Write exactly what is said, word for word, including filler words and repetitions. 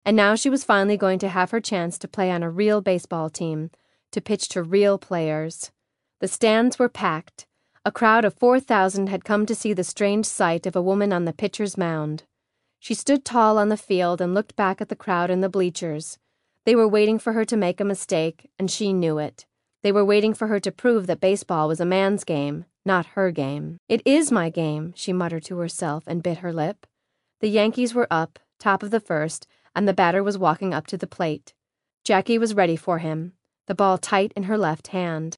And now she was finally going to have her chance to play on a real baseball team, to pitch to real players. The stands were packed. A crowd of four thousand had come to see the strange sight of a woman on the pitcher's mound. She stood tall on the field and looked back at the crowd in the bleachers. They were waiting for her to make a mistake, and she knew it. They were waiting for her to prove that baseball was a man's game, not her game. "It is my game," she muttered to herself and bit her lip. The Yankees were up, top of the first, and the batter was walking up to the plate. Jackie was ready for him, the ball tight in her left hand.